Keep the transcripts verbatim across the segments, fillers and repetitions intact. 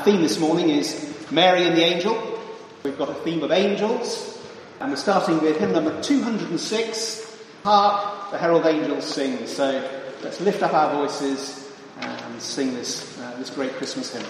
Our theme this morning is Mary and the Angel. We've got a theme of angels, and we're starting with hymn number two hundred six, Hark, the Herald Angels Sing. So let's lift up our voices and sing this, uh, this great Christmas hymn.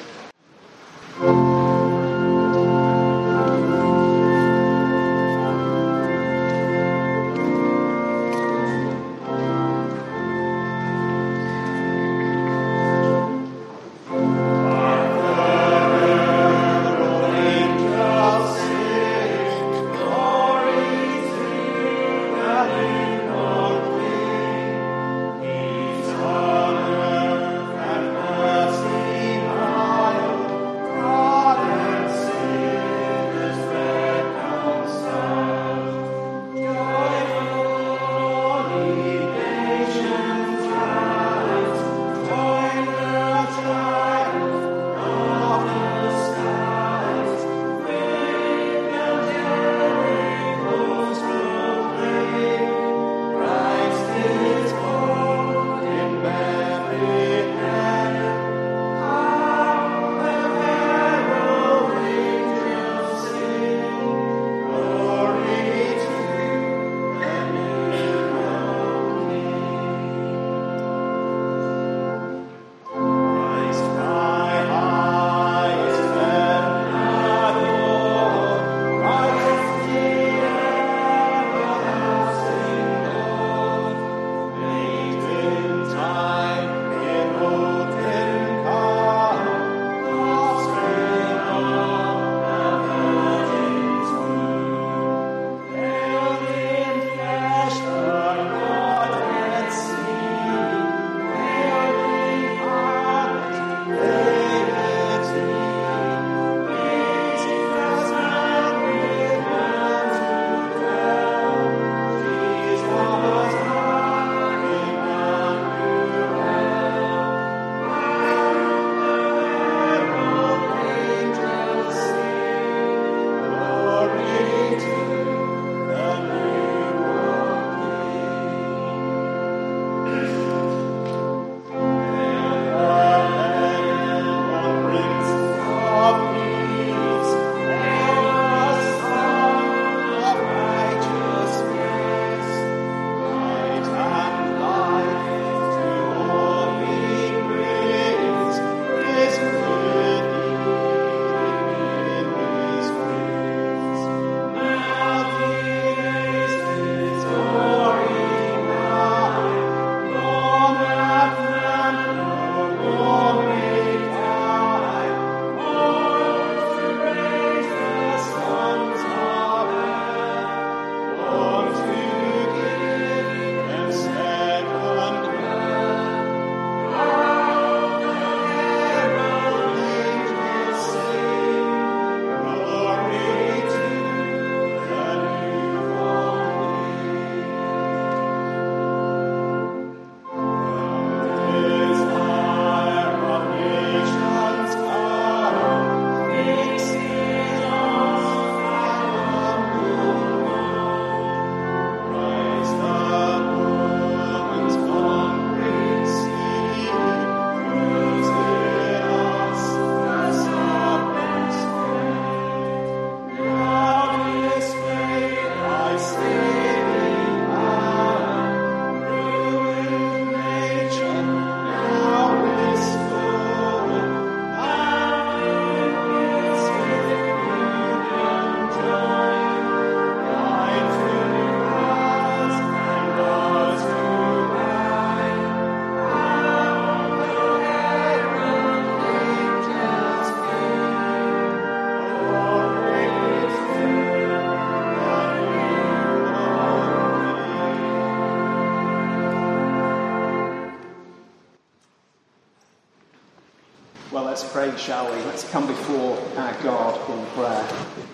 Well, let's pray, shall we? Let's come before our God in prayer.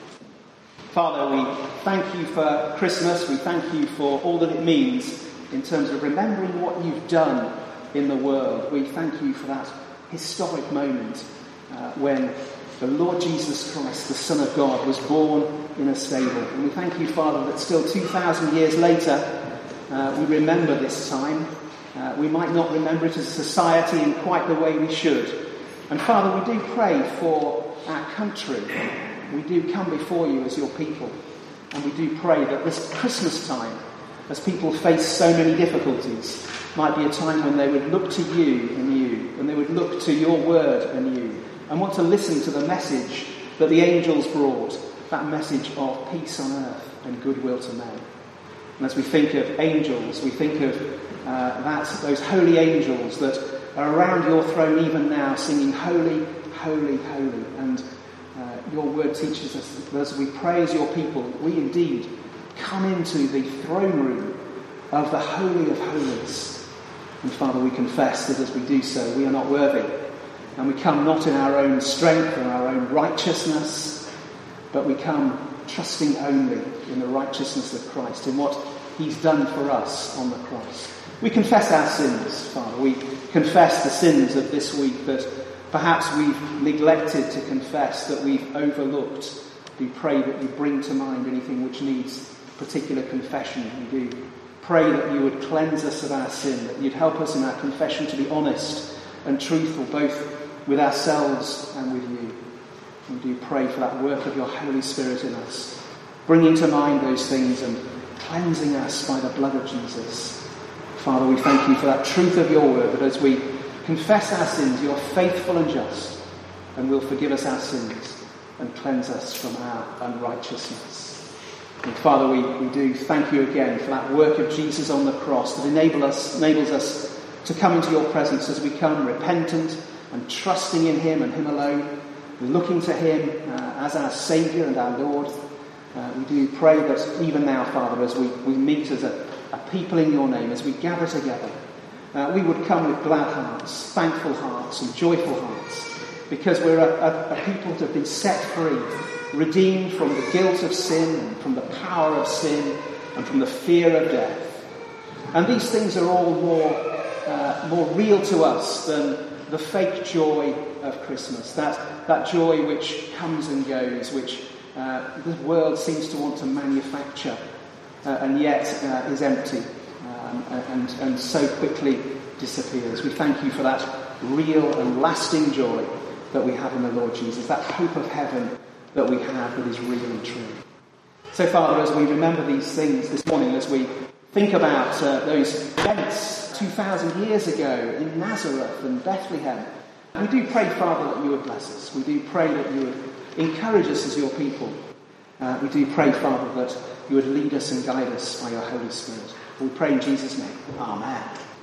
Father, we thank you for Christmas. We thank you for all that it means in terms of remembering what you've done in the world. We thank you for that historic moment uh, when the Lord Jesus Christ, the Son of God, was born in a stable. And we thank you, Father, that still two thousand years later, uh, we remember this time. Uh, we might not remember it as a society in quite the way we should. And Father, we do pray for our country. We do come before you as your people. And we do pray that this Christmas time, as people face so many difficulties, might be a time when they would look to you and you, and they would look to your word and you, and want to listen to the message that the angels brought, that message of peace on earth and goodwill to men. And as we think of angels, we think of uh, that those holy angels that are around your throne even now, singing holy, holy, holy. And uh, your word teaches us that as we pray as your people, we indeed come into the throne room of the Holy of Holies. And Father, we confess that as we do so, we are not worthy. And we come not in our own strength and our own righteousness, but we come trusting only in the righteousness of Christ, in what he's done for us on the cross. We confess our sins, Father. We confess the sins of this week that perhaps we've neglected to confess, that we've overlooked. We pray that you bring to mind anything which needs particular confession. We do pray that you would cleanse us of our sin, that you'd help us in our confession to be honest and truthful, both with ourselves and with you. We do pray for that work of your Holy Spirit in us, bringing to mind those things and cleansing us by the blood of Jesus. Father, we thank you for that truth of your word, that as we confess our sins, you are faithful and just, and will forgive us our sins and cleanse us from our unrighteousness. And Father, we, we do thank you again for that work of Jesus on the cross that enable us, enables us to come into your presence as we come repentant and trusting in him and him alone, looking to him uh, as our Saviour and our Lord. Uh, we do pray that even now, Father, as we, we meet as a, a people in your name, as we gather together, uh, we would come with glad hearts, thankful hearts and joyful hearts, because we're a, a, a people that have been set free, redeemed from the guilt of sin and from the power of sin and from the fear of death. And these things are all more, uh, more real to us than the fake joy of Christmas, that, that joy which comes and goes, which uh, the world seems to want to manufacture uh, and yet uh, is empty um, and, and so quickly disappears. We thank you for that real and lasting joy that we have in the Lord Jesus, that hope of heaven that we have that is real and true. So, Father, as we remember these things this morning, as we think about uh, those events two thousand years ago in Nazareth and Bethlehem, we do pray, Father, that you would bless us. We do pray that you would encourage us as your people. Uh, we do pray, Father, that you would lead us and guide us by your Holy Spirit. We pray in Jesus' name. Amen.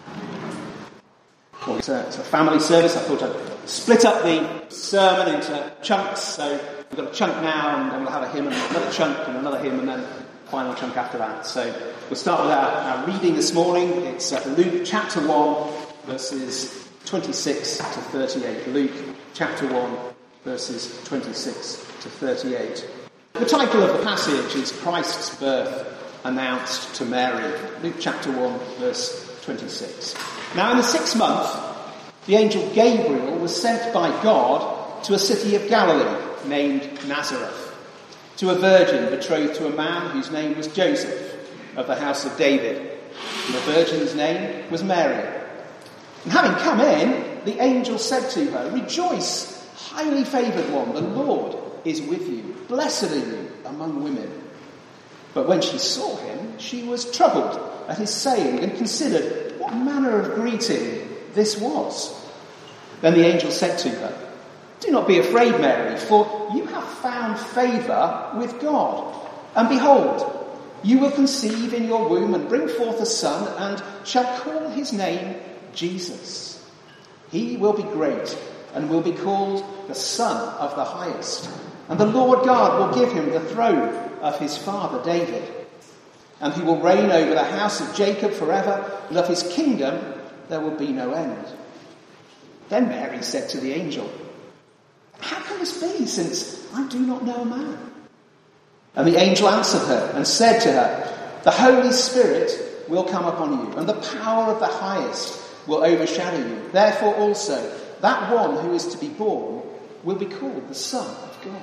Well, it's, a, it's a family service. I thought I'd split up the sermon into chunks. So we've got a chunk now, and then we'll have a hymn, and another chunk, and another hymn, and then a final chunk after that. So we'll start with our, our reading this morning. It's uh, Luke chapter one, verses twenty-six to thirty-eight. Luke chapter one, verses twenty-six to thirty-eight. The title of the passage is Christ's birth announced to Mary. Luke chapter one, verse twenty-six. Now in the sixth month, the angel Gabriel was sent by God to a city of Galilee named Nazareth, to a virgin betrothed to a man whose name was Joseph, of the house of David. And the virgin's name was Mary. And having come in, the angel said to her, "Rejoice, highly favoured one, the Lord is with you. Blessed are you among women." But when she saw him, she was troubled at his saying and considered what manner of greeting this was. Then the angel said to her, "Do not be afraid, Mary, for you have found favour with God. And behold, you will conceive in your womb and bring forth a son, and shall call his name Jesus. He will be great and will be called the Son of the Highest. And the Lord God will give him the throne of his father David. And he will reign over the house of Jacob forever, and of his kingdom there will be no end." Then Mary said to the angel, "How can this be, since I do not know a man?" And the angel answered her and said to her, "The Holy Spirit will come upon you, and the power of the Highest will overshadow you. Therefore also, that one who is to be born will be called the Son of God.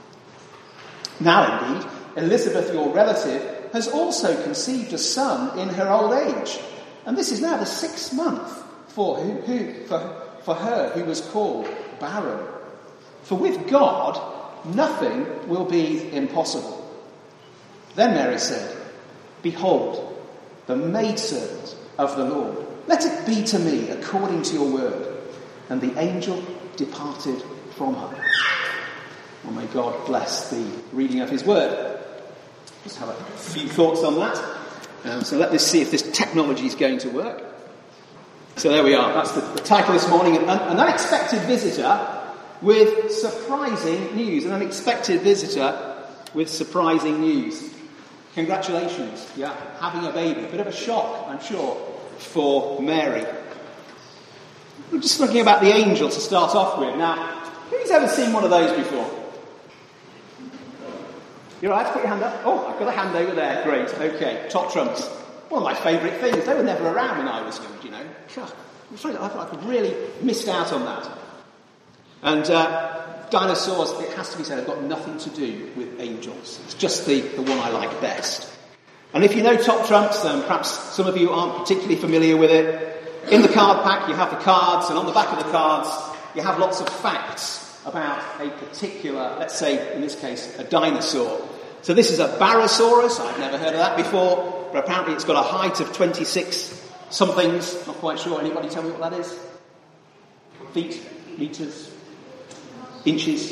Now indeed, Elizabeth, your relative, has also conceived a son in her old age. And this is now the sixth month for, who, who, for, for her who was called barren. For with God, nothing will be impossible. Then Mary said, Behold, the maidservant of the Lord. Let it be to me according to your word. And the angel departed from her. And may God bless the reading of his word. Just have a few thoughts on that. Um, so let us see if this technology is going to work. So there we are. That's the, the title this morning. An, an unexpected visitor with surprising news. An unexpected visitor with surprising news. Congratulations. Yeah, having a baby. A bit of a shock, I'm sure, for Mary. We're just thinking about the angel to start off with. Now, who's ever seen one of those before? You're all right to put your hand up? Oh, I've got a hand over there. Great. Okay. Top trumps. One of my favourite things. They were never around when I was young, you know. I'm sorry, I thought I really missed out on that. And uh, dinosaurs, it has to be said, have got nothing to do with angels. It's just the, the one I like best. And if you know top trumps, then perhaps some of you aren't particularly familiar with it. In the card pack, you have the cards, and on the back of the cards, you have lots of facts about a particular, let's say, in this case, a dinosaur. So this is a Barosaurus. I've never heard of that before, but apparently it's got a height of twenty-six somethings. Not quite sure. Anybody tell me what that is? Feet? Meters? Inches?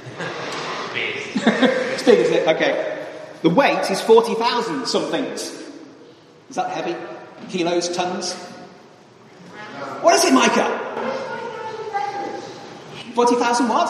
It's big, is it? Okay. The weight is forty thousand somethings. Is that heavy? Kilos? Tons? What is it, Micah? forty thousand what?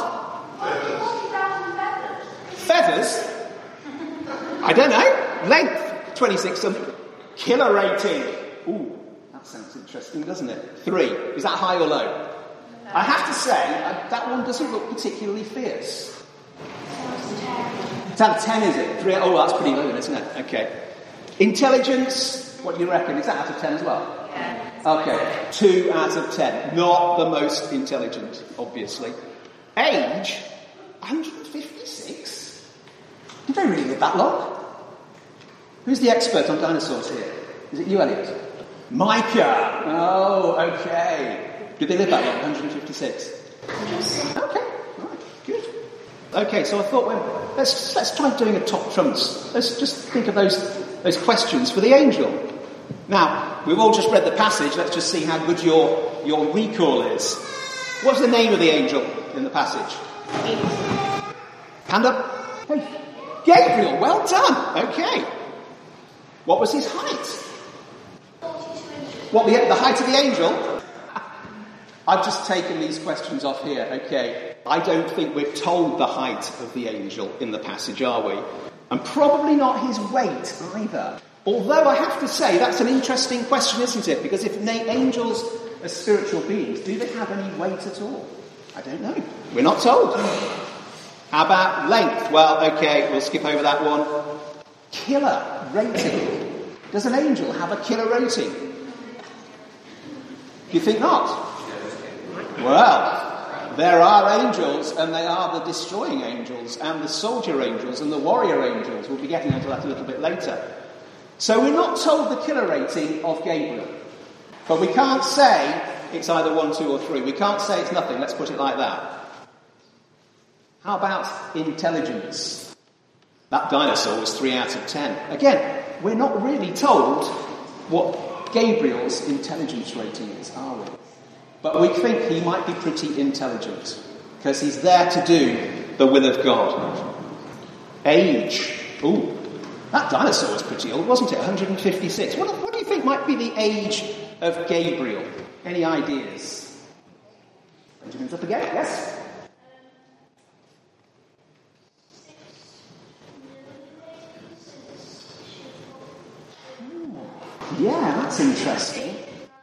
Feathers? I don't know. Length? twenty-six something. Killer rating. Ooh, that sounds interesting, doesn't it? Three. Is that high or low? I have to say, uh, that one doesn't look particularly fierce. It's out of ten, is it? Three? Oh, that's pretty low, isn't it? Okay. Intelligence? What do you reckon? Is that out of ten as well? Okay, two out of ten. Not the most intelligent, obviously. Age? one hundred fifty-six? Did they really live that long? Who's the expert on dinosaurs here? Is it you, Elliot? Micah! Oh, okay. Did they live that long, one hundred fifty-six? Okay, right, good. Okay, so I thought, well, let's let's try doing a top trumps. Let's just think of those those questions for the angel. Now, we've all just read the passage. Let's just see how good your, your recall is. What's the name of the angel in the passage? Hand up. Hey, Gabriel, well done. Okay. What was his height? What, the, the height of the angel? I've just taken these questions off here. Okay. I don't think we're told the height of the angel in the passage, are we? And probably not his weight either. Although I have to say, that's an interesting question, isn't it? Because if na- angels are spiritual beings, do they have any weight at all? I don't know. We're not told. How about length? Well, okay, we'll skip over that one. Killer rating. Does an angel have a killer rating? Do you think not? Well, there are angels, and they are the destroying angels, and the soldier angels, and the warrior angels. We'll be getting into that a little bit later. So we're not told the killer rating of Gabriel. But we can't say it's either one, two, or three. We can't say it's nothing. Let's put it like that. How about intelligence? That dinosaur was three out of ten. Again, we're not really told what Gabriel's intelligence rating is, are we? But we think he might be pretty intelligent, because he's there to do the will of God. Age. Ooh. That dinosaur was pretty old, wasn't it? one hundred fifty-six. What, what do you think might be the age of Gabriel? Any ideas? Benjamin's up again, yes? Ooh. Yeah, that's interesting.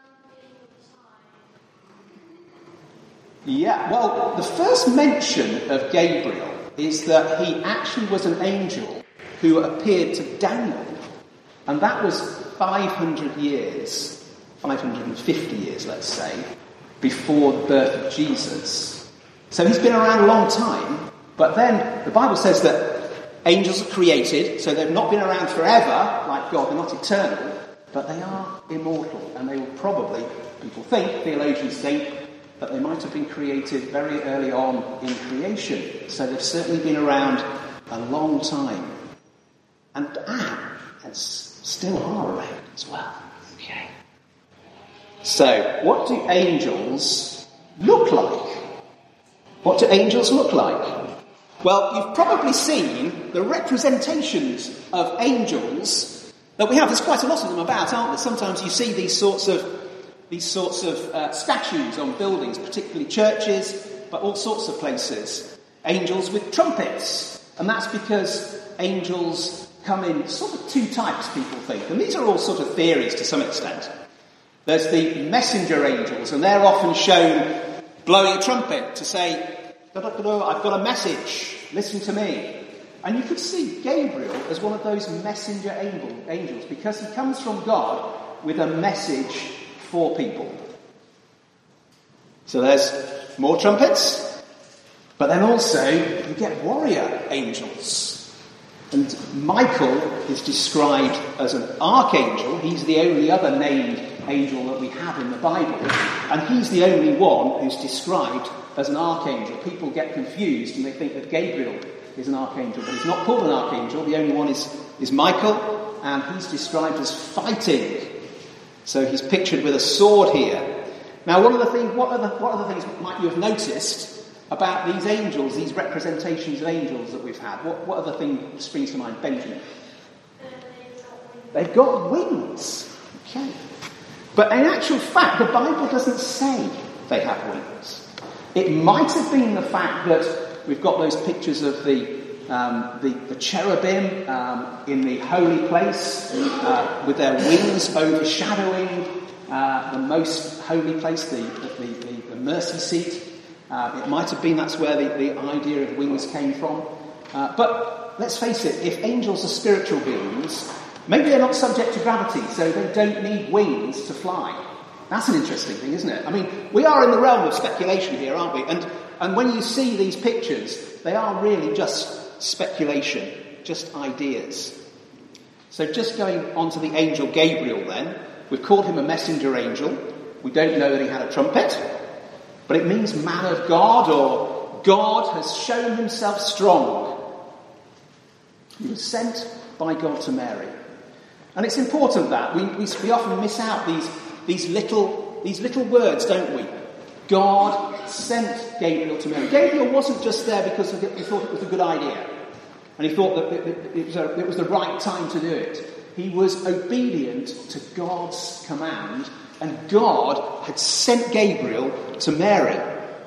Yeah, well, the first mention of Gabriel is that he actually was an angel who appeared to Daniel. And that was five hundred years, five hundred fifty years, let's say, before the birth of Jesus. So he's been around a long time, but then the Bible says that angels are created, so they've not been around forever, like God, they're not eternal, but they are immortal, and they will probably, people think, theologians think, that they might have been created very early on in creation. So they've certainly been around a long time. And ah, and still are around as well. Okay. So, what do angels look like? What do angels look like? Well, you've probably seen the representations of angels that we have. There's quite a lot of them about, aren't there? Sometimes you see these sorts of these sorts of uh, statues on buildings, particularly churches, but all sorts of places. Angels with trumpets, and that's because angels come in sort of two types, people think, and these are all sort of theories to some extent. There's the messenger angels, and they're often shown blowing a trumpet to say, I've got a message, listen to me. And you could see Gabriel as one of those messenger angels, because he comes from God with a message for people. So there's more trumpets, but then also you get warrior angels. And Michael is described as an archangel. He's the only other named angel that we have in the Bible, and he's the only one who's described as an archangel. People get confused and they think that Gabriel is an archangel, but he's not called an archangel. The only one is, is Michael, and he's described as fighting. So he's pictured with a sword here. Now, one of the things, what other, what other things might you have noticed about these angels, these representations of angels that we've had? What, what other thing springs to mind? Benjamin? They've got wings. Okay. But in actual fact, the Bible doesn't say they have wings. It might have been the fact that we've got those pictures of the um, the, the cherubim um, in the holy place uh, with their wings overshadowing uh, the most holy place, the, the, the, the mercy seat. Uh, it might have been that's where the, the idea of wings came from. Uh, but let's face it, if angels are spiritual beings, maybe they're not subject to gravity, so they don't need wings to fly. That's an interesting thing, isn't it? I mean, we are in the realm of speculation here, aren't we? And and when you see these pictures, they are really just speculation, just ideas. So just going on to the angel Gabriel then, we've called him a messenger angel. We don't know that he had a trumpet, but it means man of God, or God has shown himself strong. He was sent by God to Mary. And it's important that we, we, we often miss out these, these little these little words, don't we? God sent Gabriel to Mary. Gabriel wasn't just there because he thought it was a good idea, and he thought that it was, a, it was the right time to do it. He was obedient to God's command, and God had sent Gabriel to Mary.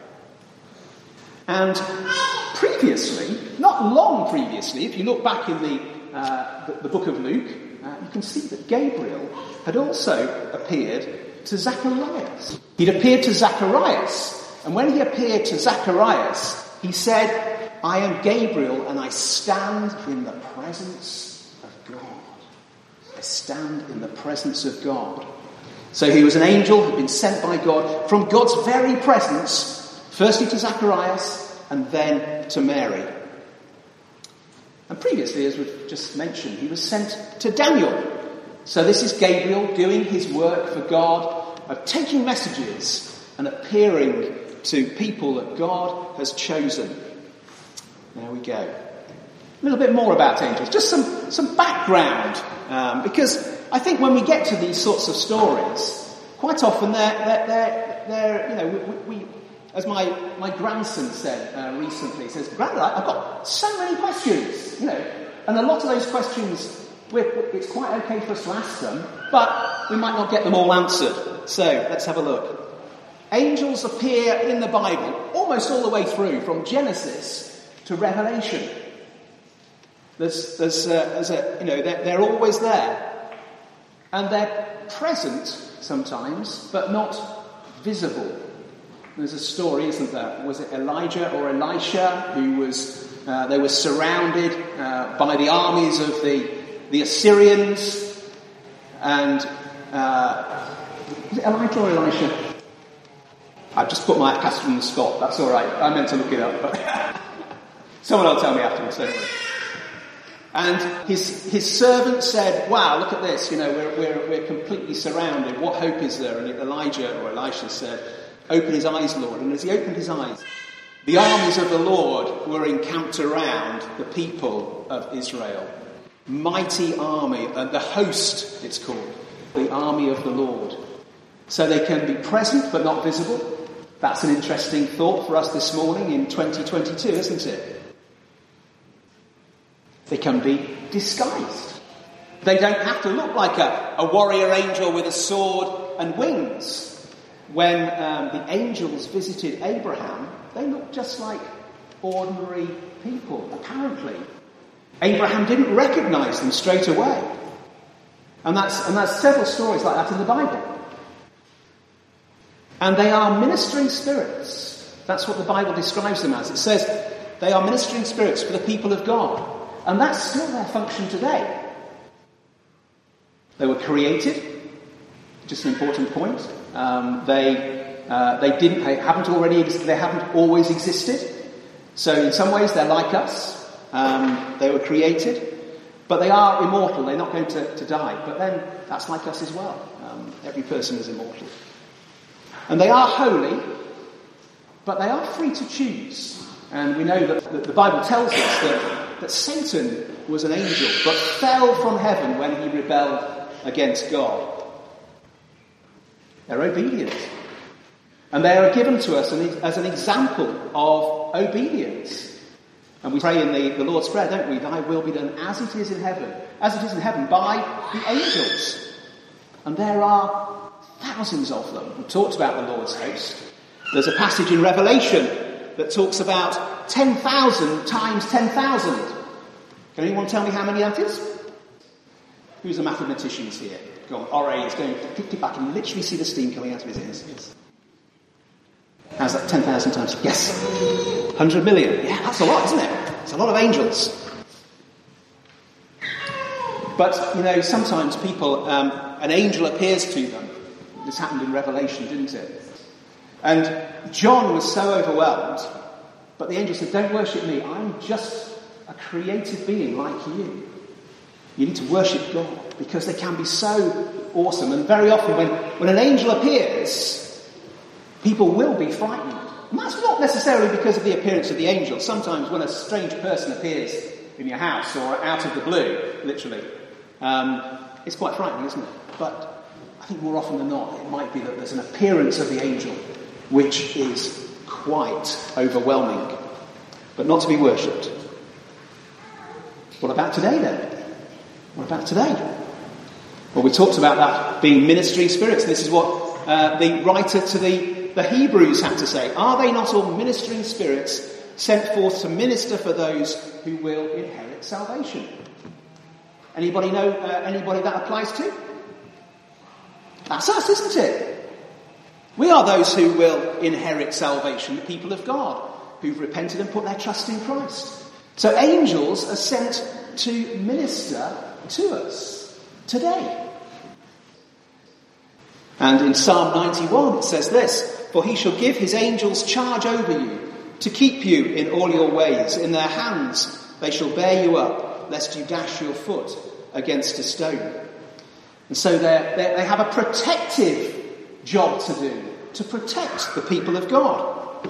And previously, not long previously, if you look back in the, uh, the, the book of Luke, Uh, you can see that Gabriel had also appeared to Zacharias. He'd appeared to Zacharias, and when he appeared to Zacharias, he said, I am Gabriel, and I stand in the presence of God. I stand in the presence of God. So he was an angel who'd been sent by God from God's very presence, firstly to Zacharias, and then to Mary. And previously, as we've just mentioned, he was sent to Daniel. So this is Gabriel doing his work for God, of taking messages and appearing to people that God has chosen. There we go. A little bit more about angels. Just some, some background. Um, because I think when we get to these sorts of stories, quite often they're, they're, they're, they're you know, we... we As my, my grandson said uh, recently, he says, Grandad, I've got so many questions, you know, and a lot of those questions, we're, it's quite okay for us to ask them, but we might not get them all answered. So, let's have a look. Angels appear in the Bible almost all the way through, from Genesis to Revelation. There's, there's, uh, there's a, you know, they're, they're always there. And they're present sometimes, but not visible. There's a story, isn't there? Was it Elijah or Elisha who was, uh, they were surrounded uh, by the armies of the, the Assyrians, and, uh, was it Elijah or Elisha? I've just put my pastor on the spot, that's alright, I meant to look it up, but someone will tell me afterwards, don't worry. And his his servant said, wow, look at this, you know, we're, we're, we're completely surrounded, what hope is there? And Elijah or Elisha said, Open his eyes, Lord. And as he opened his eyes, the armies of the Lord were encamped around the people of Israel. Mighty army, uh, the host it's called, the army of the Lord. So they can be present but not visible. That's an interesting thought for us this morning in twenty twenty-two, isn't it? They can be disguised. They don't have to look like a, a warrior angel with a sword and wings. When um, the angels visited Abraham, they looked just like ordinary people, apparently. Abraham didn't recognise them straight away. And that's and there's several stories like that in the Bible. And they are ministering spirits. That's what the Bible describes them as. It says they are ministering spirits for the people of God. And that's still their function today. They were created. Just an important point. Um, they uh, they didn't they haven't already they haven't always existed. So in some ways they're like us. Um, they were created, but they are immortal. They're not going to, to die. But then that's like us as well. Um, every person is immortal. And they are holy, but they are free to choose. And we know that, that the Bible tells us that, that Satan was an angel, but fell from heaven when he rebelled against God. They're obedient. And they are given to us as an example of obedience. And we pray in the, the Lord's Prayer, don't we? Thy will be done as it is in heaven. As it is in heaven by the angels. And there are thousands of them. We talked about the Lord's host. There's a passage in Revelation that talks about ten thousand times ten thousand. Can anyone tell me how many that is? Who's a mathematician here? Go on, Ore is going to kick it back and literally see the steam coming out of his ears. Yes. How's that? ten thousand times? Yes. one hundred million. Yeah, that's a lot, isn't it? It's a lot of angels. But, you know, sometimes people, um, an angel appears to them. This happened in Revelation, didn't it? And John was so overwhelmed, but the angel said, don't worship me. I'm just a created being like you. You need to worship God, because they can be so awesome. And very often when, when an angel appears, people will be frightened. And that's not necessarily because of the appearance of the angel. Sometimes when a strange person appears in your house or out of the blue, literally, um, it's quite frightening, isn't it? But I think more often than not, it might be that there's an appearance of the angel which is quite overwhelming, but not to be worshipped. What about today then? What about today? Well, we talked about that being ministering spirits. This is what uh, the writer to the, the Hebrews had to say. Are they not all ministering spirits sent forth to minister for those who will inherit salvation? Anybody know uh, anybody that applies to? That's us, isn't it? We are those who will inherit salvation, the people of God, who've repented and put their trust in Christ. So angels are sent to minister to us today. And in Psalm ninety-one it says this, for he shall give his angels charge over you, to keep you in all your ways. In their hands they shall bear you up, lest you dash your foot against a stone. And so they're, they're, they have a protective job to do, to protect the people of God.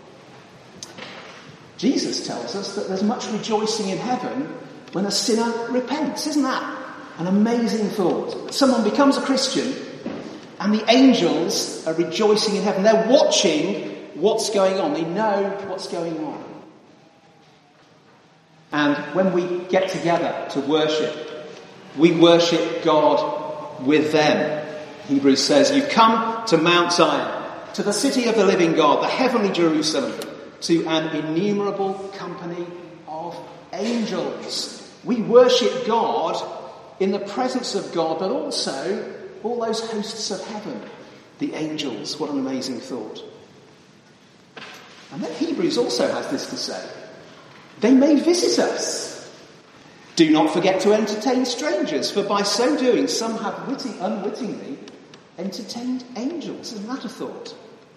Jesus tells us that there's much rejoicing in heaven when a sinner repents. Isn't that an amazing thought? Someone becomes a Christian and the angels are rejoicing in heaven. They're watching what's going on. They know what's going on. And when we get together to worship, we worship God with them. Hebrews says, you come to Mount Zion, to the city of the living God, the heavenly Jerusalem, to an innumerable company of angels. We worship God in the presence of God, but also all those hosts of heaven, the angels. What an amazing thought. And then Hebrews also has this to say. They may visit us. Do not forget to entertain strangers, for by so doing some have witting, unwittingly entertained angels. Isn't that a thought?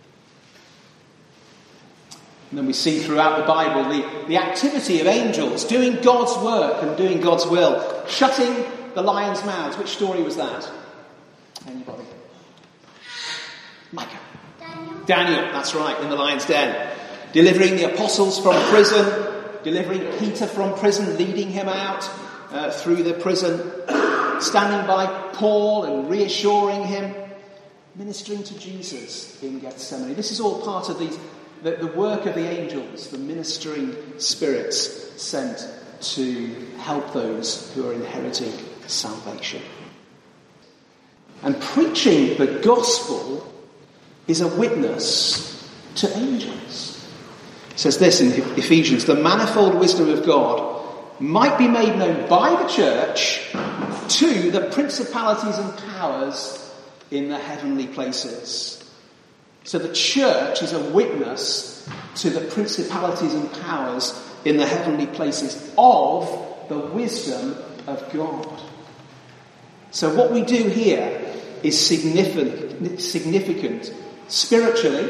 And then we see throughout the Bible the, the activity of angels doing God's work and doing God's will. Shutting the lions' mouths. Which story was that? Anybody? Micah. Daniel. Daniel, that's right, in the lion's den. Delivering the apostles from prison, delivering Peter from prison, leading him out uh, through the prison, standing by Paul and reassuring him, ministering to Jesus in Gethsemane. This is all part of these, the, the work of the angels, the ministering spirits sent to help those who are inheriting salvation. And preaching the gospel is a witness to angels. It says this in Ephesians, the manifold wisdom of God might be made known by the church to the principalities and powers in the heavenly places. So the church is a witness to the principalities and powers in the heavenly places of the wisdom of God. So what we do here is significant, significant spiritually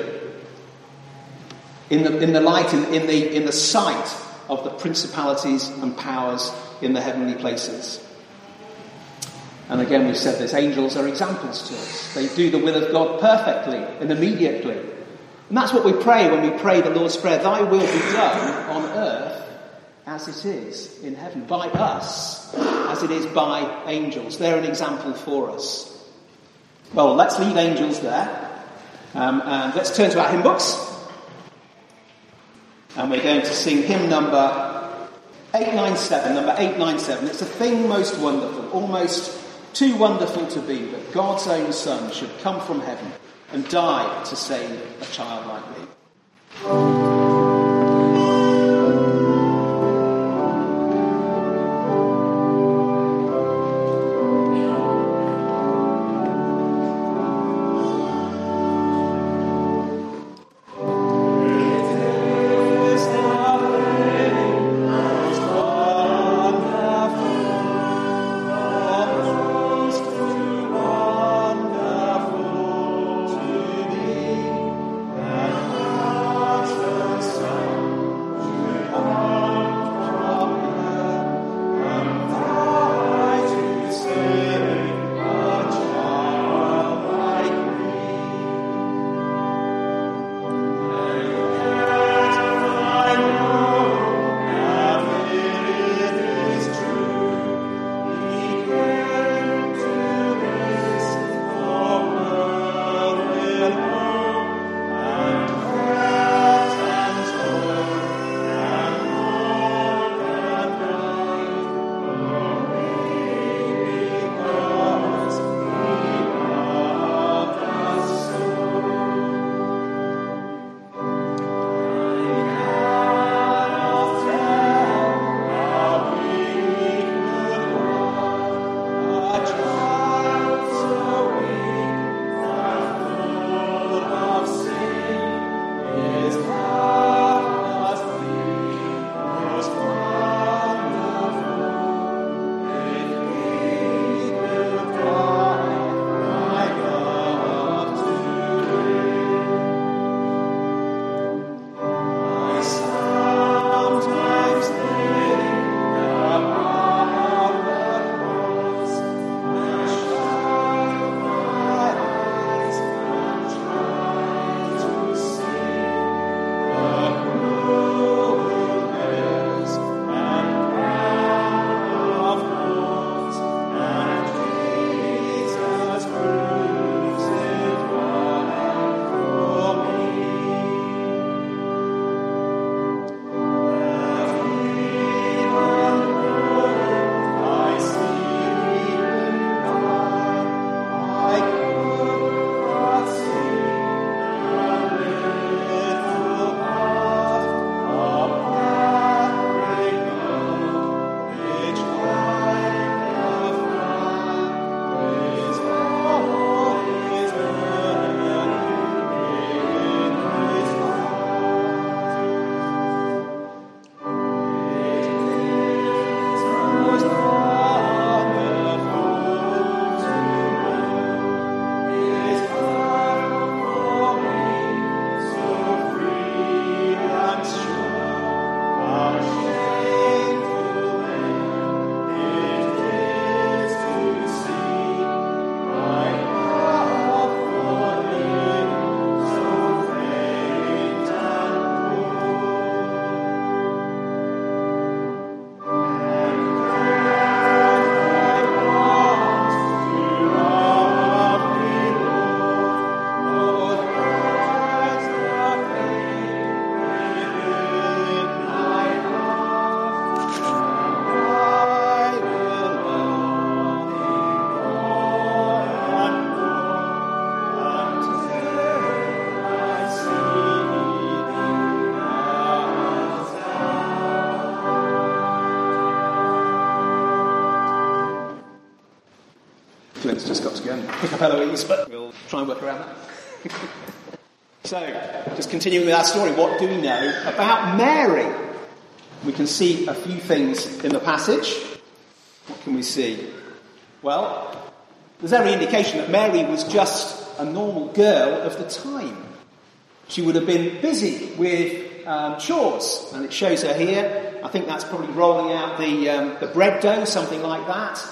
in the in the light in, in the in the sight of the principalities and powers in the heavenly places. And again, we've said this, angels are examples to us. They do the will of God perfectly and immediately. And that's what we pray when we pray the Lord's Prayer, thy will be done on earth as it is in heaven, by us as it is by angels. They're an example for us. Well, let's leave angels there. Um, and let's turn to our hymn books. And we're going to sing hymn number eight ninety-seven, number eight ninety-seven. It's a thing most wonderful, almost too wonderful to be, that God's own Son should come from heaven and die to save a child like me. David's just got to go and pick up Eloise, but we'll try and work around that. So, just continuing with our story, what do we know about Mary? We can see a few things in the passage. What can we see? Well, there's every indication that Mary was just a normal girl of the time. She would have been busy with um, chores, and it shows her here. I think that's probably rolling out the um, the bread dough, something like that.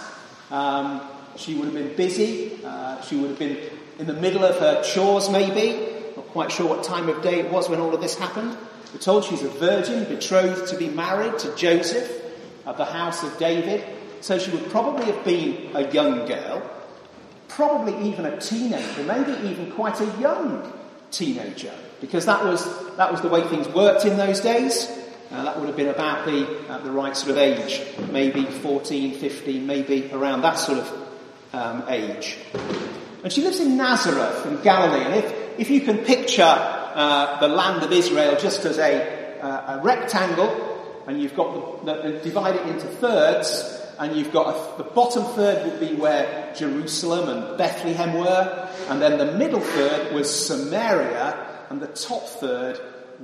Um, she would have been busy. Uh, she would have been in the middle of her chores, maybe. Not quite sure what time of day it was when all of this happened. We're told she's a virgin, betrothed to be married to Joseph at the house of David. So she would probably have been a young girl, probably even a teenager, maybe even quite a young teenager, because that was that was the way things worked in those days. Uh, that would have been about the uh, the right sort of age, maybe fourteen, fifteen, maybe around that sort of um, age. And she lives in Nazareth in Galilee. And if if you can picture uh, the land of Israel just as a uh, a rectangle, and you've got the, the, divide it into thirds. And you've got a, the bottom third would be where Jerusalem and Bethlehem were, and then the middle third was Samaria, and the top third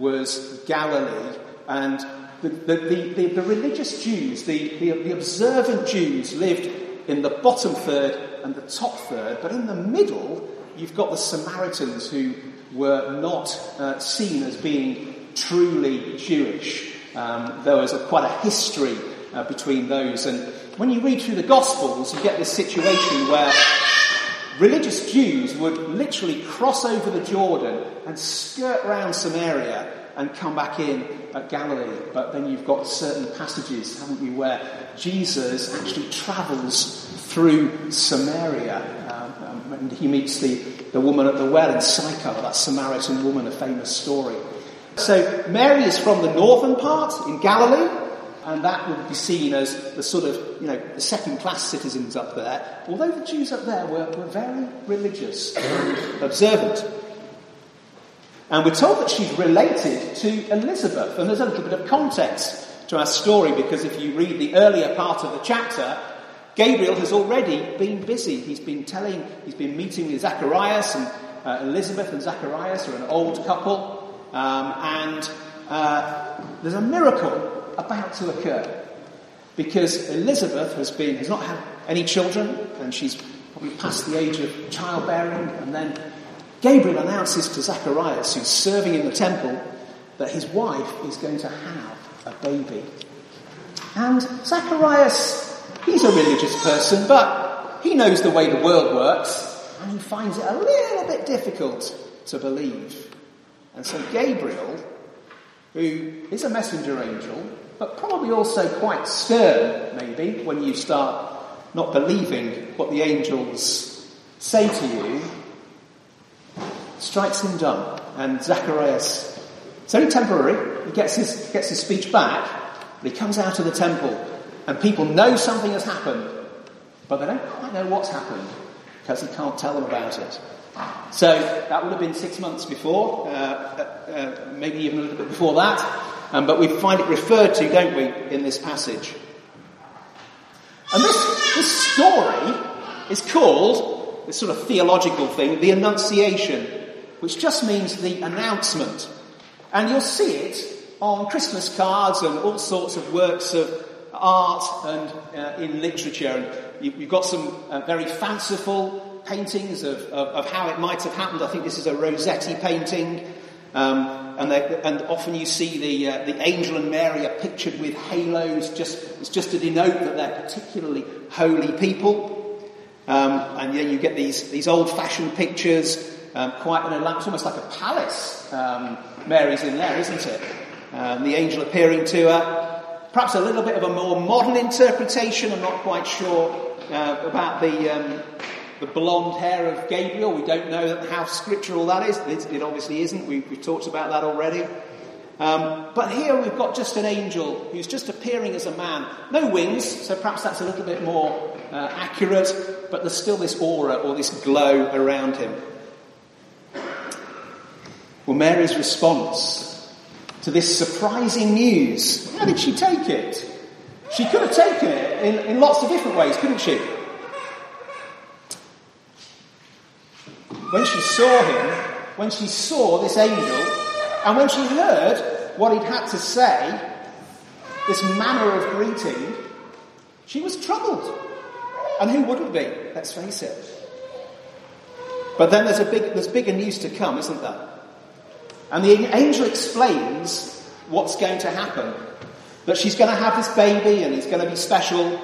was Galilee. And the, the, the, the, the religious Jews, the, the, the observant Jews lived in the bottom third and the top third, but in the middle you've got the Samaritans who were not uh, seen as being truly Jewish. Um, there was a, quite a history uh, between those, and when you read through the Gospels, you get this situation where religious Jews would literally cross over the Jordan and skirt round Samaria and come back in at Galilee. But then you've got certain passages, haven't you, where Jesus actually travels through Samaria. Um, and he meets the, the woman at the well in Sychar, that Samaritan woman, a famous story. So Mary is from the northern part in Galilee. And that would be seen as the sort of, you know, the second-class citizens up there. Although the Jews up there were, were very religious and observant. And we're told that she's related to Elizabeth. And there's a little bit of context to our story, because if you read the earlier part of the chapter, Gabriel has already been busy. He's been telling, he's been meeting with Zacharias, and uh, Elizabeth and Zacharias are an old couple. Um, and uh, there's a miracle about to occur, because Elizabeth has been has not had any children, and she's probably past the age of childbearing, and then Gabriel announces to Zacharias, who's serving in the temple, that his wife is going to have a baby. And Zacharias, he's a religious person, but he knows the way the world works, and he finds it a little bit difficult to believe. And so Gabriel, who is a messenger angel, but probably also quite stern, maybe, when you start not believing what the angels say to you, strikes him dumb. And Zacharias, it's only temporary, he gets his, gets his speech back, but he comes out of the temple, and people know something has happened, but they don't quite know what's happened, because he can't tell them about it. So that would have been six months before, uh, uh, maybe even a little bit before that. Um, but we find it referred to, don't we, in this passage. And this, this story is called, this sort of theological thing, the Annunciation, which just means the announcement. And you'll see it on Christmas cards and all sorts of works of art and uh, in literature. And you, you've got some uh, very fanciful paintings of, of, of how it might have happened. I think this is a Rossetti painting. Um, and, and often you see the uh, the angel and Mary are pictured with halos. Just it's just to denote that they're particularly holy people. Um, and then you get these these old-fashioned pictures, um, quite an elaborate, almost like a palace. Um, Mary's in there, isn't it? Um, the angel appearing to her. Perhaps a little bit of a more modern interpretation. I'm not quite sure uh, about the. Um, The blonde hair of Gabriel. We don't know how scriptural that is. It, it obviously isn't. We, we've talked about that already. Um, but here we've got just an angel who's just appearing as a man. No wings, so perhaps that's a little bit more uh, accurate. But there's still this aura or this glow around him. Well, Mary's response to this surprising news. How did she take it? She could have taken it in, in lots of different ways, couldn't she? when she saw him, when she saw this angel, and when she heard what he'd had to say, this manner of greeting, she was troubled. And who wouldn't be? Let's face it. But then there's a big, there's bigger news to come, isn't there? And the angel explains what's going to happen. That she's going to have this baby and he's going to be special.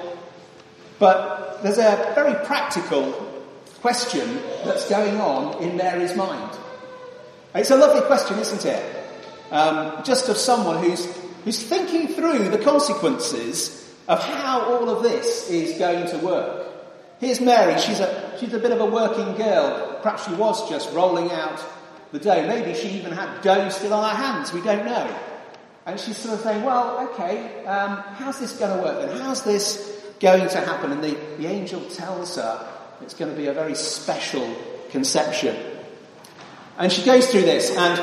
But there's a very practical question that's going on in Mary's mind. It's a lovely question, isn't it? Um, just of someone who's who's thinking through the consequences of how all of this is going to work. Here's Mary. She's a she's a bit of a working girl. Perhaps she was just rolling out the dough. Maybe she even had dough still on her hands. We don't know. And she's sort of saying, well, okay, um, how's this going to work then? How's this going to happen? And the, the angel tells her it's going to be a very special conception. And she goes through this, and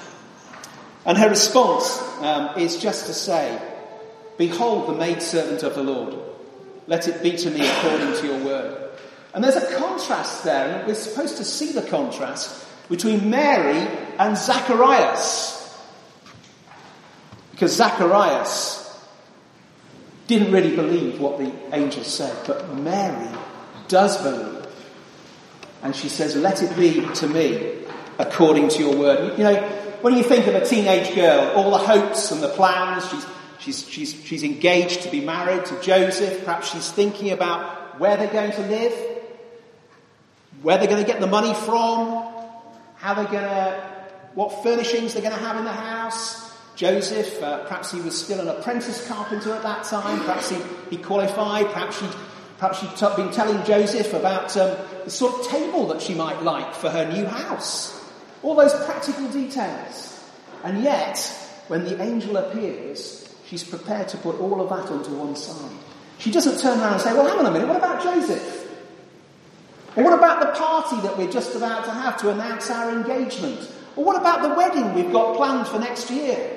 and her response um, is just to say, behold the maidservant of the Lord. Let it be to me according to your word. And there's a contrast there, and we're supposed to see the contrast between Mary and Zacharias. Because Zacharias didn't really believe what the angel said, but Mary does believe. And she says, let it be to me according to your word. You know, when you think of a teenage girl, all the hopes and the plans, she's she's she's she's engaged to be married to Joseph. Perhaps she's thinking about where they're going to live, where they're going to get the money from, how they're going to, what furnishings they're going to have in the house. Joseph, uh, perhaps he was still an apprentice carpenter at that time. Perhaps he, he qualified. Perhaps she'd, perhaps she'd t- been telling Joseph about um, the sort of table that she might like for her new house. All those practical details. And yet, when the angel appears, she's prepared to put all of that onto one side. She doesn't turn around and say, well, hang on a minute, what about Joseph? Or what about the party that we're just about to have to announce our engagement? Or what about the wedding we've got planned for next year?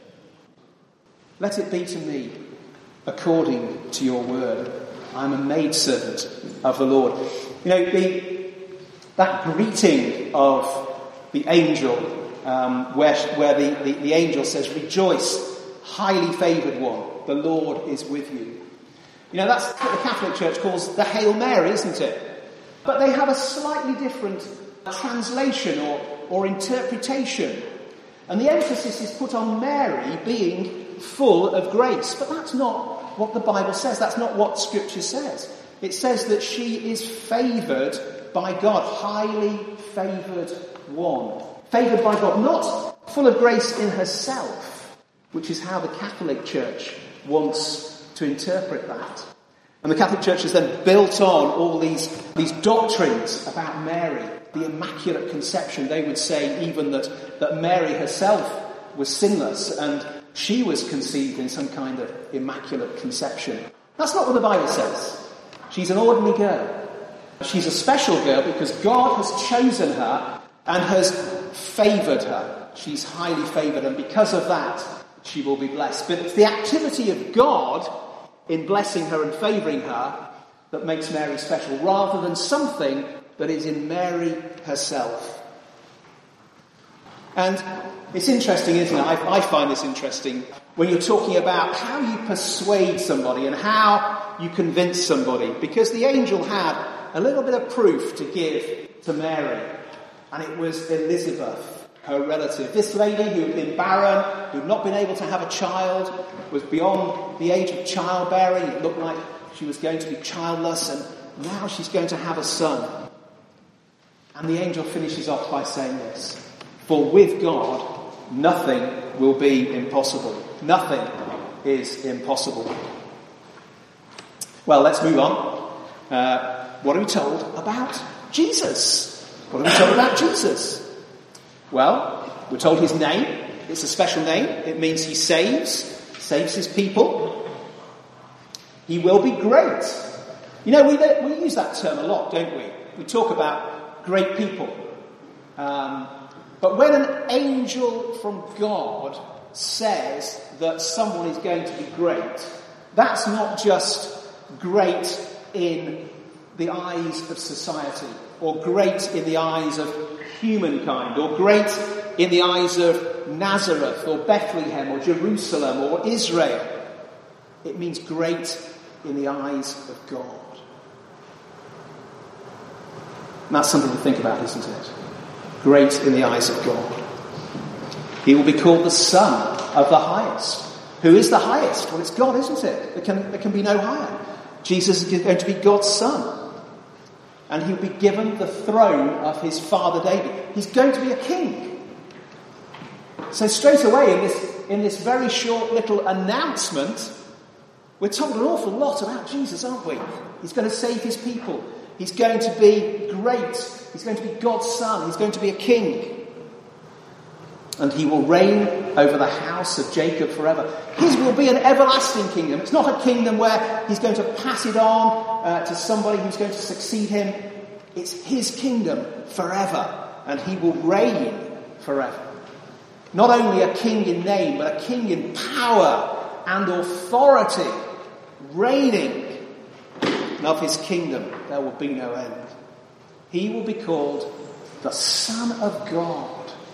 Let it be to me according to your word. I'm a maidservant of the Lord. You know, the, that greeting of the angel, um, where, where the, the, the angel says, rejoice, highly favoured one, the Lord is with you. You know, that's what the Catholic Church calls the Hail Mary, isn't it? But they have a slightly different translation or, or interpretation. And the emphasis is put on Mary being full of grace. But that's not what the Bible says. That's not what Scripture says. It says that she is favoured by God, highly favoured one. Favoured by God, not full of grace in herself, which is how the Catholic Church wants to interpret that. And the Catholic Church has then built on all these, these doctrines about Mary, the Immaculate Conception. They would say even that, that Mary herself was sinless and she was conceived in some kind of Immaculate Conception. That's not what the Bible says. She's an ordinary girl. She's a special girl because God has chosen her and has favoured her. She's highly favoured, and because of that, she will be blessed. But it's the activity of God in blessing her and favouring her that makes Mary special, rather than something that is in Mary herself. And it's interesting, isn't it? I, I find this interesting when you're talking about how you persuade somebody and how you convince somebody, because the angel had a little bit of proof to give to Mary, and it was Elizabeth, her relative. This lady who had been barren, who had not been able to have a child, was beyond the age of childbearing. It looked like she was going to be childless, and now she's going to have a son. And the angel finishes off by saying this: for with God, nothing will be impossible. Nothing is impossible. Well, let's move on. Uh, what are we told about Jesus? What are we told about Jesus? Well, we're told his name. It's a special name. It means he saves, saves his people. He will be great. You know, we, we use that term a lot, don't we? We talk about great people. Um, but when an angel from God says that someone is going to be great, that's not just great in the eyes of society, or great in the eyes of humankind, or great in the eyes of Nazareth, or Bethlehem, or Jerusalem, or Israel. It means great in the eyes of God. And that's something to think about, isn't it? Great in the eyes of God. He will be called the Son of the Highest. Who is the highest? Well, it's God, isn't it? There can, there can be no higher. Jesus is going to be God's Son. And he'll be given the throne of his father David. He's going to be a king. So straight away in this, in this very short little announcement, we're told an awful lot about Jesus, aren't we? He's going to save his people. He's going to be great. He's going to be God's Son. He's going to be a king. And he will reign over the house of Jacob forever. His will be an everlasting kingdom. It's not a kingdom where he's going to pass it on uh, to somebody who's going to succeed him. It's his kingdom forever. And he will reign forever. Not only a king in name, but a king in power and authority. Reigning. And of his kingdom there will be no end. He will be called the Son of God.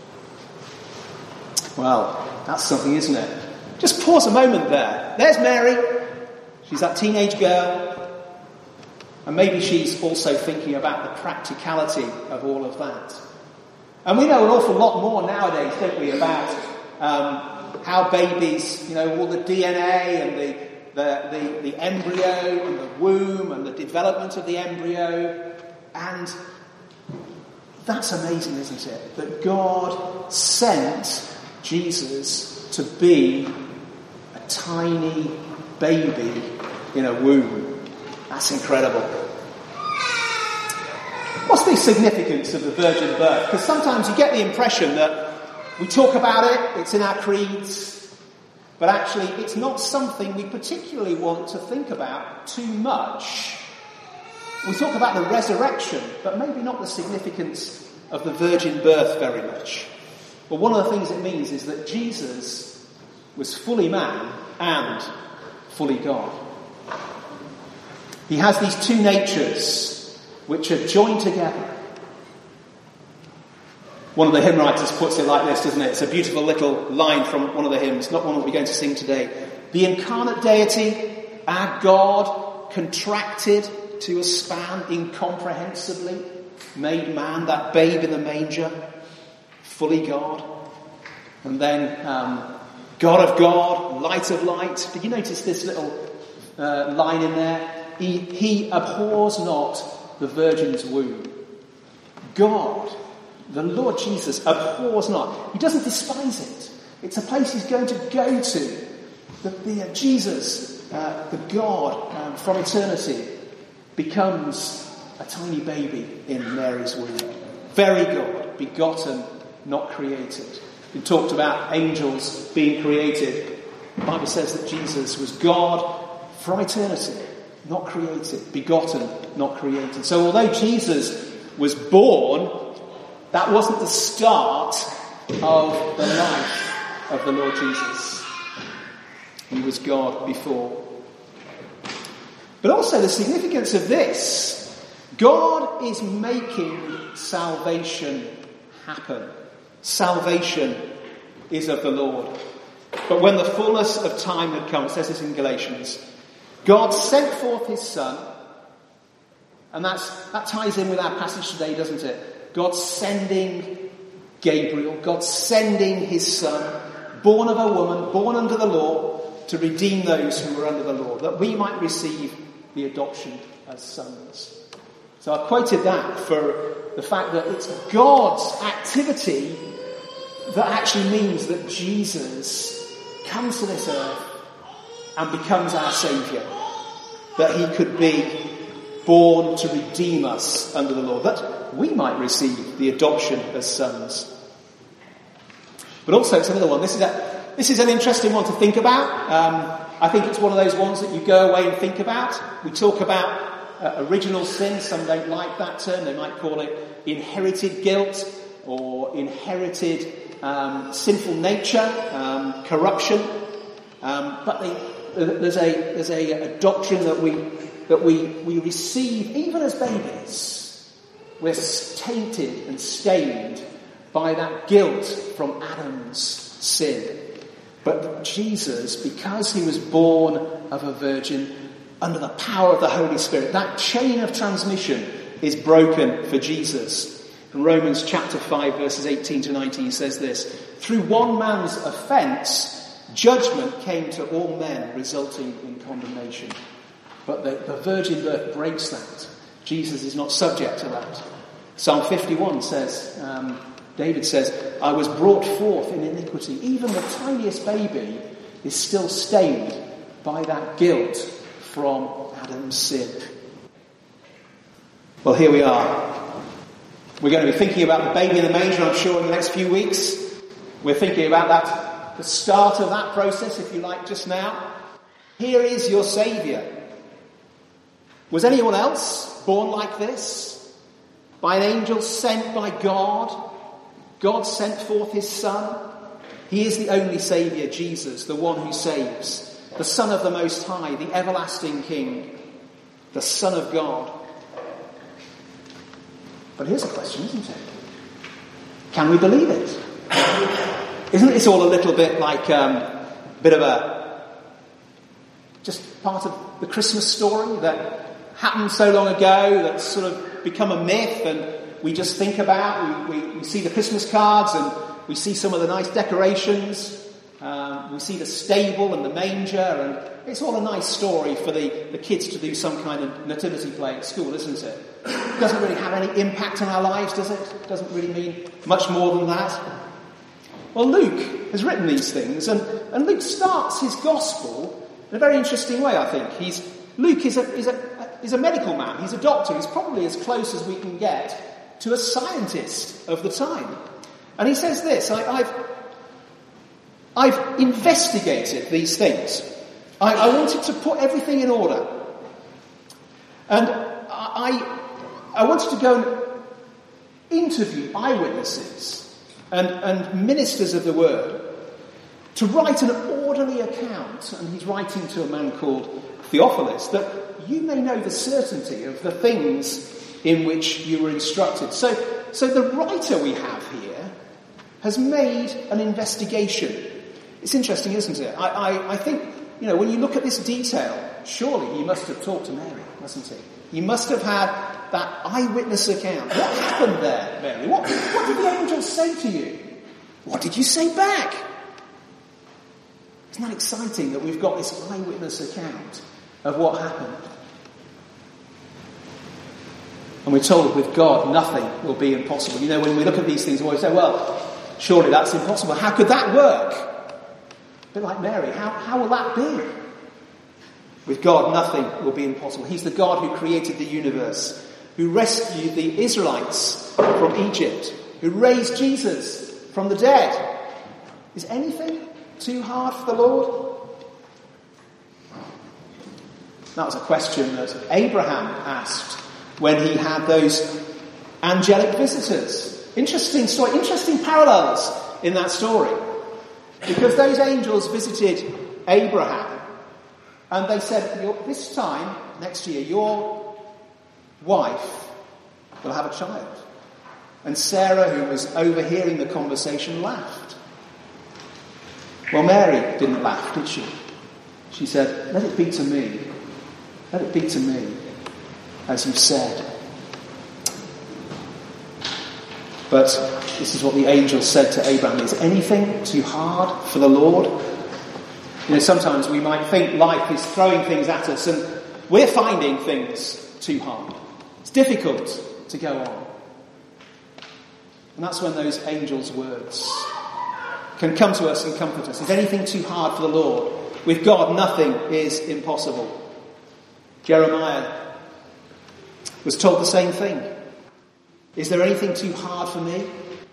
Well, that's something, isn't it? Just pause a moment there. There's Mary. She's that teenage girl. And maybe she's also thinking about the practicality of all of that. And we know an awful lot more nowadays, don't we, about um, how babies, you know, all the D N A and the, the, the, the embryo and the womb and the development of the embryo. And that's amazing, isn't it? That God sent Jesus to be a tiny baby in a womb. That's incredible. What's the significance of the virgin birth? Because sometimes you get the impression that we talk about it, it's in our creeds, but actually it's not something we particularly want to think about too much. We talk about the resurrection, but maybe not the significance of the virgin birth very much. Well, one of the things it means is that Jesus was fully man and fully God. He has these two natures which are joined together. One of the hymn writers puts it like this, doesn't it? It's a beautiful little line from one of the hymns, not one that we're going to sing today. The incarnate deity, our God, contracted to a span incomprehensibly, made man, that babe in the manger, fully God. And then um, God of God, light of light. Did you notice this little uh, line in there? He, he abhors not the virgin's womb. God, the Lord Jesus, abhors not. He doesn't despise it. It's a place he's going to go to. The, the uh, Jesus, uh, the God um, from eternity, becomes a tiny baby in Mary's womb. Very God, begotten, not created. We talked about angels being created. The Bible says that Jesus was God from eternity, not created, begotten, not created. So although Jesus was born, that wasn't the start of the life of the Lord Jesus. He was God before. But also the significance of this, God is making salvation happen. Salvation is of the Lord. But when the fullness of time had come, it says this in Galatians, God sent forth his Son, and that's, that ties in with our passage today, doesn't it? God sending Gabriel, God sending his Son, born of a woman, born under the law, to redeem those who were under the law, that we might receive the adoption as sons. So I quoted that for the fact that it's God's activity that actually means that Jesus comes to this earth and becomes our Saviour. That he could be born to redeem us under the law, that we might receive the adoption as sons. But also it's another one. This is a, this is an interesting one to think about. Um, I think it's one of those ones that you go away and think about. We talk about uh, original sin. Some don't like that term. They might call it inherited guilt or inherited um, sinful nature, um, corruption. Um, but the, there's a there's a, a doctrine that we that we we receive even as babies. We're tainted and stained by that guilt from Adam's sin. But Jesus, because he was born of a virgin under the power of the Holy Spirit, that chain of transmission is broken for Jesus. In Romans chapter five, verses eighteen to nineteen says this: through one man's offence, judgment came to all men, resulting in condemnation. But the, the virgin birth breaks that. Jesus is not subject to that. Psalm fifty-one says, um, David says, I was brought forth in iniquity. Even the tiniest baby is still stained by that guilt from Adam's sin. Well, here we are. We're going to be thinking about the baby in the manger, I'm sure, in the next few weeks. We're thinking about that, the start of that process, if you like, just now. Here is your Saviour. Was anyone else born like this? By an angel sent by God? God sent forth his Son. He is the only Saviour, Jesus, the one who saves. The Son of the Most High, the everlasting King. The Son of God. But here's a question, isn't it? Can we believe it? Isn't this all a little bit like um, a bit of a... just part of the Christmas story that happened so long ago, that's sort of become a myth and we just think about, we, we, we see the Christmas cards and we see some of the nice decorations, um, we see the stable and the manger, and it's all a nice story for the, the kids to do some kind of nativity play at school, isn't it? It doesn't really have any impact on our lives, does it? It doesn't really mean much more than that. Well, Luke has written these things, and, and Luke starts his gospel in a very interesting way, I think. He's Luke is a, is a, is a medical man. He's a doctor. He's probably as close as we can get to a scientist of the time. And he says this, I, I've, I've investigated these things. I, I wanted to put everything in order. And I, I wanted to go and interview eyewitnesses and, and ministers of the word to write an orderly account. And he's writing to a man called Theophilus, that you may know the certainty of the things in which you were instructed. So, so the writer we have here has made an investigation. It's interesting, isn't it? I, I, I think, you know, when you look at this detail, surely he must have talked to Mary, mustn't he? He must have had that eyewitness account. What happened there, Mary? What, what did the angel say to you? What did you say back? Isn't that exciting that we've got this eyewitness account of what happened? And we're told with God nothing will be impossible. You know, when we look at these things, we always say, well, surely that's impossible. How could that work? A bit like Mary, how, how will that be? With God nothing will be impossible. He's the God who created the universe, who rescued the Israelites from Egypt, who raised Jesus from the dead. Is anything too hard for the Lord? That was a question that Abraham asked when he had those angelic visitors. Interesting story, interesting parallels in that story. Because those angels visited Abraham and they said, this time, next year, your wife will have a child. And Sarah, who was overhearing the conversation, laughed. Well, Mary didn't laugh, did she? She said, let it be to me. Let it be to me, as you've said. But this is what the angel said to Abraham. Is anything too hard for the Lord? You know, sometimes we might think life is throwing things at us and we're finding things too hard. It's difficult to go on. And that's when those angels' words can come to us and comfort us. Is anything too hard for the Lord? With God, nothing is impossible. Jeremiah was told the same thing. Is there anything too hard for me?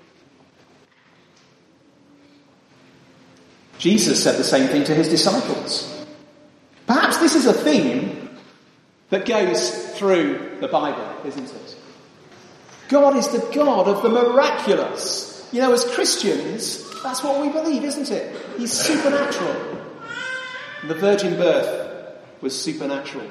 Jesus said the same thing to his disciples. Perhaps this is a theme that goes through the Bible, isn't it? God is the God of the miraculous. You know, as Christians, that's what we believe, isn't it? He's supernatural. The virgin birth was supernatural.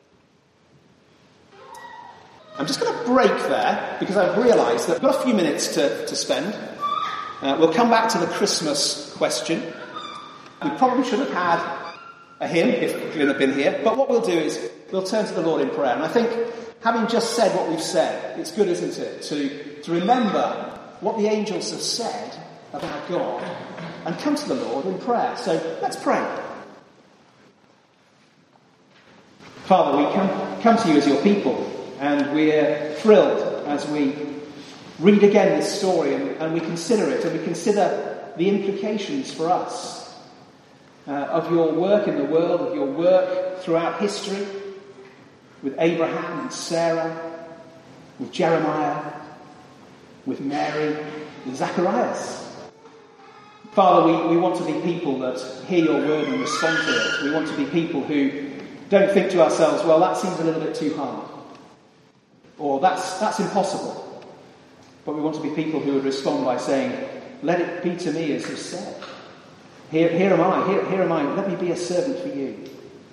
I'm just going to break there because I've realised that I've got a few minutes to, to spend. Uh, we'll come back to the Christmas question. We probably should have had a hymn if you'd have been here. But what we'll do is we'll turn to the Lord in prayer. And I think having just said what we've said, it's good, isn't it, to, to remember what the angels have said about God and come to the Lord in prayer. So let's pray. Father, we come, come to you as your people. And we're thrilled as we read again this story and, and we consider it and we consider the implications for us uh, of your work in the world, of your work throughout history with Abraham and Sarah, with Jeremiah, with Mary, with Zacharias. Father, we, we want to be people that hear your word and respond to it. We want to be people who don't think to ourselves, well, that seems a little bit too hard. Or that's that's impossible. But we want to be people who would respond by saying, let it be to me as you said. Here, here am I, here, here am I, let me be a servant for you.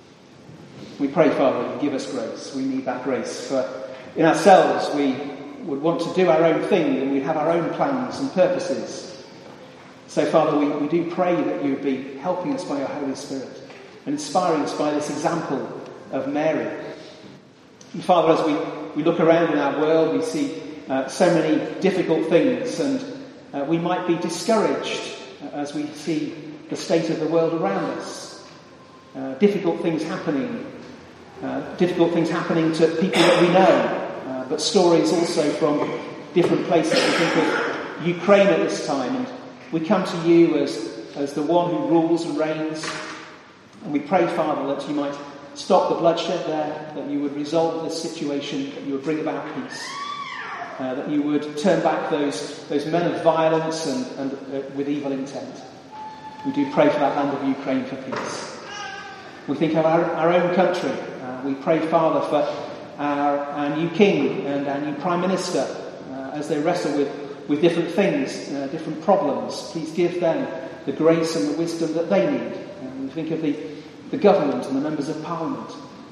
We pray, Father, you give us grace. We need that grace. For in ourselves we would want to do our own thing and we'd have our own plans and purposes. So, Father, we, we do pray that you would be helping us by your Holy Spirit and inspiring us by this example of Mary. And Father, as we We look around in our world, we see uh, so many difficult things, and uh, we might be discouraged uh, as we see the state of the world around us. Uh, difficult things happening, uh, difficult things happening to people that we know, uh, but stories also from different places. We think of Ukraine at this time, and we come to you as, as the one who rules and reigns, and we pray, Father, that you might stop the bloodshed there, that you would resolve this situation, that you would bring about peace, uh, that you would turn back those those men of violence and, and uh, with evil intent. We do pray for that land of Ukraine for peace. We think of our, our own country. Uh, we pray, Father, for our, our new king and our new prime minister uh, as they wrestle with, with different things, uh, different problems. Please give them the grace and the wisdom that they need. And we think of the the government and the members of parliament.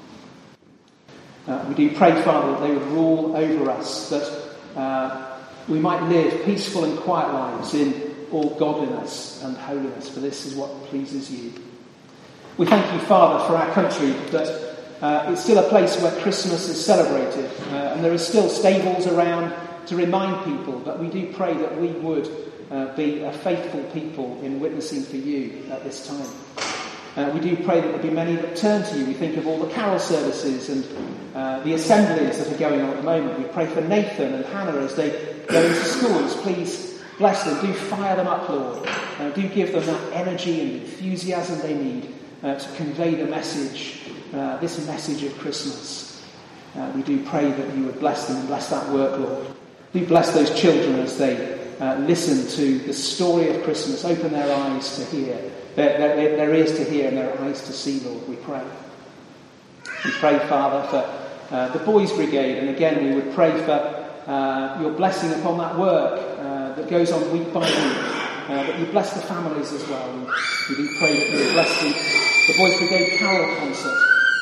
Uh, we do pray, Father, that they would rule over us, that uh, we might live peaceful and quiet lives in all godliness and holiness, for this is what pleases you. We thank you, Father, for our country, that uh, it's still a place where Christmas is celebrated, uh, and there are still stables around to remind people, but we do pray that we would uh, be a faithful people in witnessing for you at this time. Uh, we do pray that there be many that turn to you. We think of all the carol services and uh, the assemblies that are going on at the moment. We pray for Nathan and Hannah as they go into schools. Please bless them. Do fire them up, Lord. Uh, do give them that energy and enthusiasm they need uh, to convey the message, uh, this message of Christmas. Uh, we do pray that you would bless them and bless that work, Lord. Do bless those children as they uh, listen to the story of Christmas. Open their eyes to hear. Their, their, their ears to hear and their eyes to see, Lord, we pray. We pray, Father, for uh, the Boys Brigade, and again we would pray for uh, your blessing upon that work uh, that goes on week by week, uh, that you bless the families as well. And we do pray that you would bless the, the Boys Brigade Carol concert.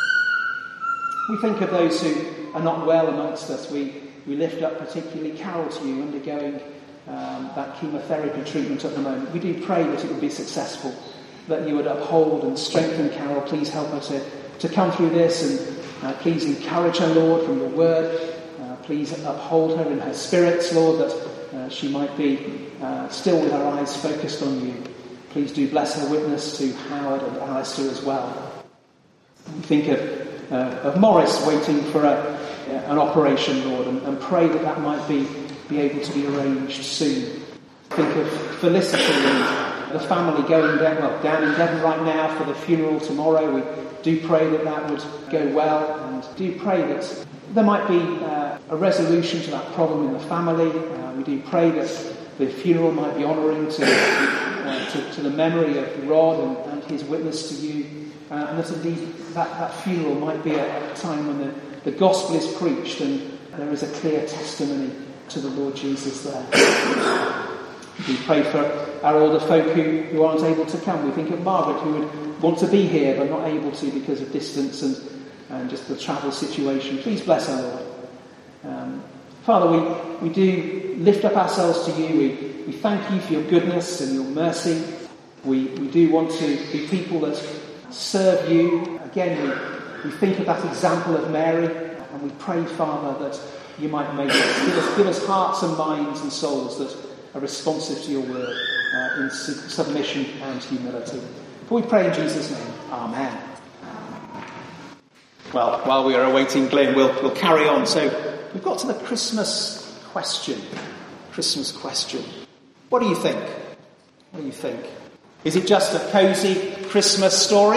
We think of those who are not well amongst us. We, we lift up particularly Carol to you, undergoing um, that chemotherapy treatment at the moment. We do pray that it would be successful, that you would uphold and strengthen Carol. Please help her to, to come through this, and uh, please encourage her, Lord, from your word. Uh, please uphold her in her spirits, Lord, that uh, she might be uh, still with her eyes focused on you. Please do bless her witness to Howard and Alistair as well. We think of, uh, of Morris waiting for a, an operation, Lord, and, and pray that that might be, be able to be arranged soon. Think of Felicity and the family going down, well, down in Devon right now for the funeral tomorrow. We do pray that that would go well, and do pray that there might be uh, a resolution to that problem in the family. Uh, we do pray that the funeral might be honouring to, uh, to, to the memory of Rod and, and his witness to you, uh, and that indeed that, that funeral might be a, a time when the, the gospel is preached and there is a clear testimony to the Lord Jesus there. We pray for our older folk who, who aren't able to come. We think of Margaret, who would want to be here but not able to because of distance and, and just the travel situation. Please bless our Lord. Um, Father, we, we do lift up ourselves to you. We, we thank you for your goodness and your mercy. We, we do want to be people that serve you. Again, we, we think of that example of Mary, and we pray, Father, that you might make us. Give us, give us hearts and minds and souls that are responsive to your word uh, in su- submission and humility. For we pray in Jesus' name. Amen. Well, while we are awaiting Glyn, we'll, we'll carry on. So we've got to the Christmas question. Christmas question. What do you think? What do you think? Is it just a cosy Christmas story?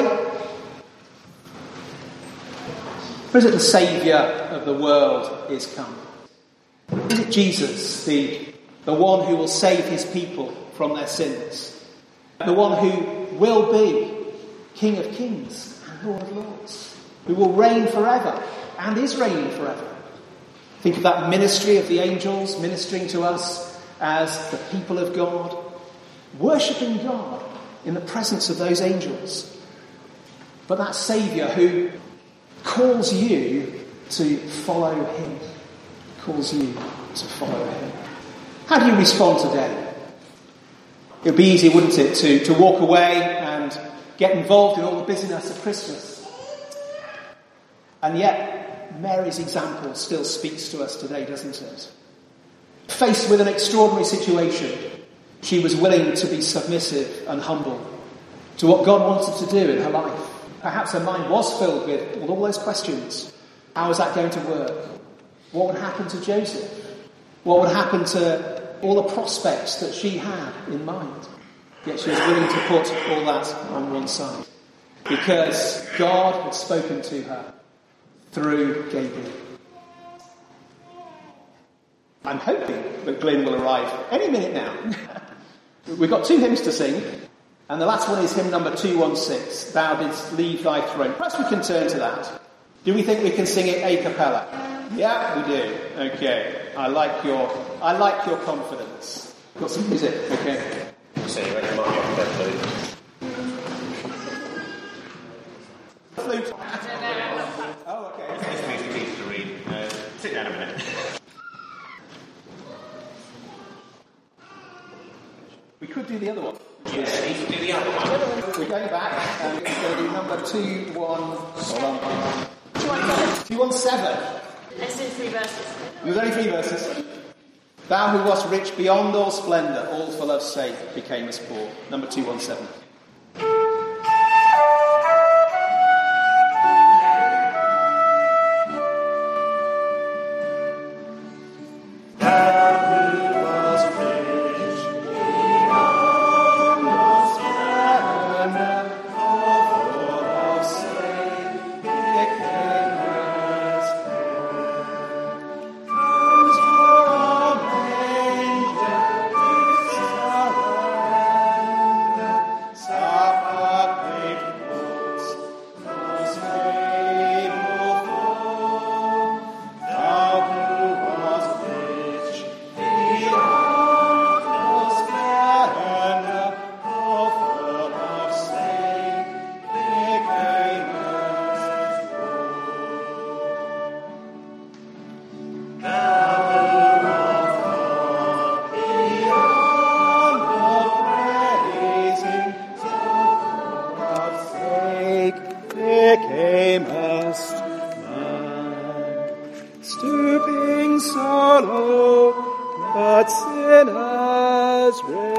Or is it the Saviour of the world is come? Is it Jesus, the, the one who will save his people from their sins? The one who will be King of Kings and Lord of Lords, who will reign forever and is reigning forever. Think of that ministry of the angels ministering to us as the people of God, worshipping God in the presence of those angels. But that Saviour who calls you to follow him, calls you to follow him. How do you respond today? It would be easy, wouldn't it, to, to walk away and get involved in all the busyness of Christmas. And yet, Mary's example still speaks to us today, doesn't it? Faced with an extraordinary situation, she was willing to be submissive and humble to what God wanted to do in her life. Perhaps her mind was filled with all those questions. How is that going to work? What would happen to Joseph? What would happen to all the prospects that she had in mind? Yet she was willing to put all that on one side, because God had spoken to her through Gabriel. I'm hoping that Glyn will arrive any minute now. We've got two hymns to sing, and the last one is hymn number two one six, Thou Didst Leave Thy Throne. Perhaps we can turn to that. Do we think we can sing it a cappella? Yeah, we do. Okay. I like your I like your confidence. Got some music, okay. So you reckon might be on that Flute. Oh, okay. This music needs to read. Uh, sit down a minute. We could do the other one. Yeah, you can do the other one. We're going back, and it's going to be number two one. Hold on. Two one seven. Two one seven. Let's do three verses. There's only three verses. Thou who wast rich beyond all splendour, all for love's sake became us poor. Number two one seven. Stooping so low, but sinners